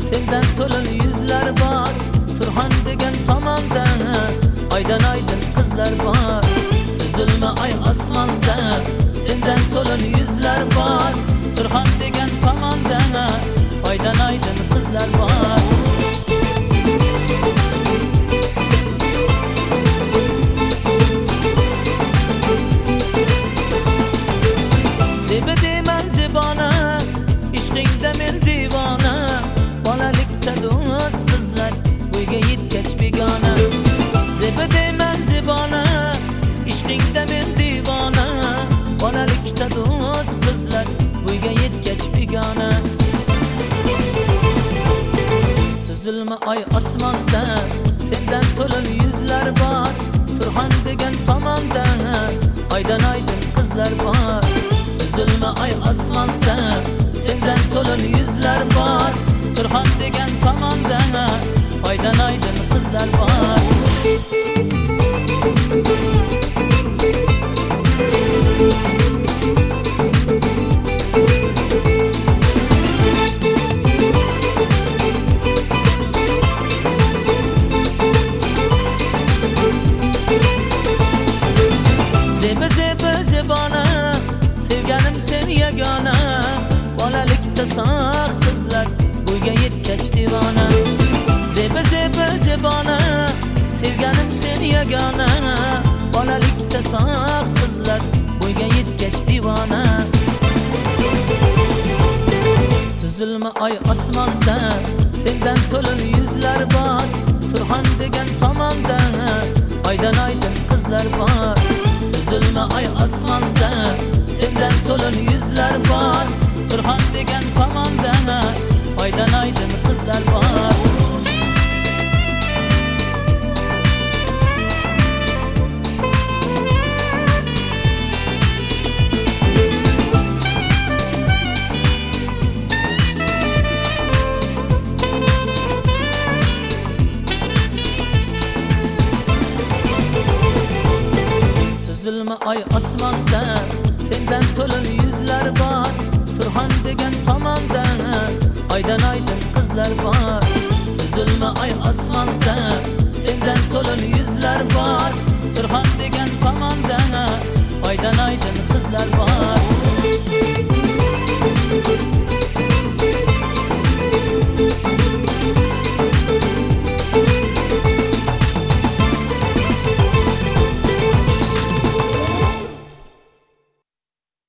sendan to'lin yuzlar bor. Surxon degan tomonda oydan oydin qizlar bor. Suzilma ay osmonda sendan to'lin yuzlar bor. Surxon degan tomonda oydan oydin qizlar bor. Zeba deyman zebona, ishqingda men divona. Bolalikda do'st qizlar, bo'yga yetgach begona. Zeba deyman zebona, ishqingda men divona. Bolalikda do'st qizlar, bo'yga yetgach begona. Suzilma ay osmonda sendan to'lin yuzlar bor. Surxon degan tomonda oydan oydin qizlar bor. Suzilma ay osmonda sendan to'lin yuzlar bor. Surxon degan tomonda oydan oydin qizlar bor. Zeba zeba zebona, sevganim sen yagona. Bolalikda sog' qizlar, bo'yga yetgach divona. Zeba zeba zebona, sevganim sen yagona. Bolalikda sog' qizlar, bo'yga yetgach divona. Suzilma ay osmonda sendan to'lin yuzlar bor. Surxon degan tomonda oydan oydin qizlar bor. Suzilma ay osmonda sendan to'lin yuzlar bor. Surxon degan tomonda oydan oydin qizlar bor. Suzilma ay osmonda sendan to'lin yuzlar bor. Surxon degan tomonda oydan oydin qizlar bor. Suzilma ay osmonda sendan to'lin yuzlar bor. Surxon degan tomonda oydan oydin qizlar bor.